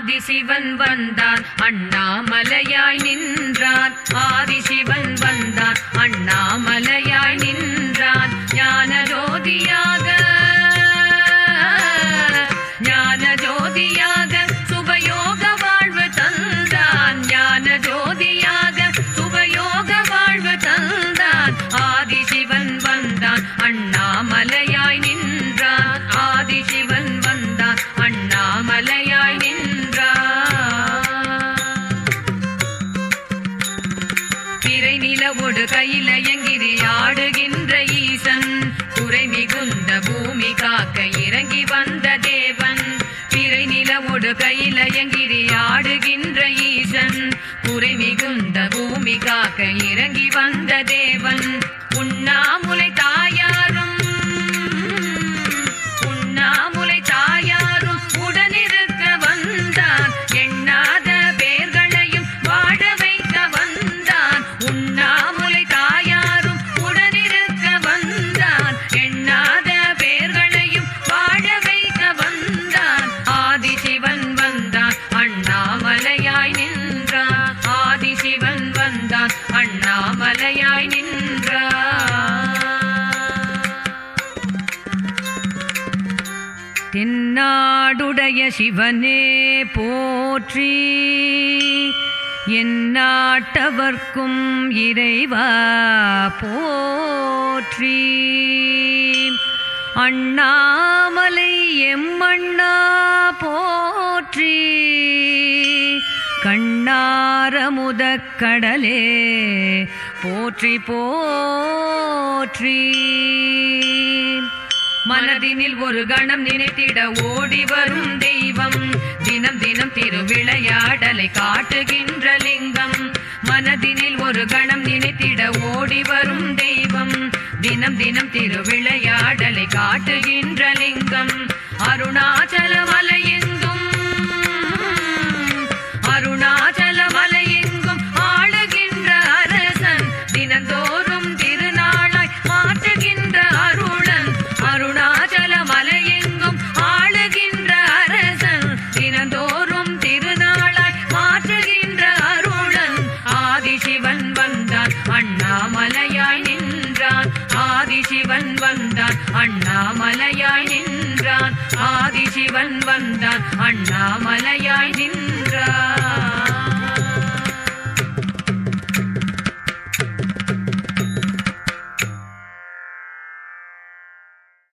ஆதிசிவன் வந்தான் அண்ணாமலையாய் நின்றான். ஆதிசிவன் வந்தான் அண்ணாமலையாய் நின்றான். ஞான ஜோதியாக ஞான ஜோதியாக சுபயோக வாழ்வு தந்தான். ஞான ஜோதியாக சுபயோக வாழ்வு தந்தான். ஆதிசிவன் வந்தான் அண்ணாமலையாய் நின்றான். ஆதிசிவன் வந்தான் அண்ணாமலையாய் நின்றான். பிறை நிலவோடு கையிலயங்கிரி ஆடுகின்ற ஈசன். குறை மிகுந்த பூமி காக்க இறங்கி வந்த தேவன். பிறை நிலவோடு கையிலயங்கிரி ஆடுகின்ற ஈசன். குறை மிகுந்த பூமி காக்க இறங்கி வந்த தேவன். உண்ணாமுலை தாயாரும் உண்ணாமுலை தாயாரும் உடனிருக்க வந்தான். எண்ணாத பேர்களையும் வாழ வைக்க வந்தான். உண்ணாமுலை தாயாரும் உடனிருக்க வந்தான். எண்ணாத பேர்களையும் வாழ வைக்க வந்தான். ஆதிசிவன் வந்தான் அண்ணாமலையாய் நின்றான். ஆதிசிவன் வந்தான் அண்ணாமலையாய் நின்றான். தென்னாடுடைய சிவனே போற்றி. எந்நாட்டவர்க்கும் இறைவா போற்றி. அண்ணாமலை எம்மண்ணா போற்றி. கண்ணாரமுதக் கடலே போற்றி போற்றி. மனதினில் ஒரு கணம் நினைத்திட ஓடி வரும் தெய்வம். தினம் தினம் திருவிளையாடலை காட்டுகின்ற லிங்கம். மனதினில் ஒரு கணம் நினைத்திட ஓடி வரும் தெய்வம். தினம் தினம் திருவிளையாடலை காட்டுகின்ற லிங்கம். அருணாச்சல மலையெங்கும் அருணாச்சல மலையெங்கும் ஆளுகின்ற அரசன். தினந்தோறும் திருநாளாய் மாற்றுகின்ற அருளன். அருணாச்சல மலையெங்கும் ஆளுகின்ற அரசன். தினந்தோறும் திருநாளாய் மாற்றுகின்ற அருளன். ஆதிசிவன் வந்தான் அண்ணாமலையாய் நின்றான். ஆதிசிவன் வந்தான் அண்ணாமலையாய் நின்றான். ஆதிசிவன் வந்தான் அண்ணாமலையாய் நின்றான்.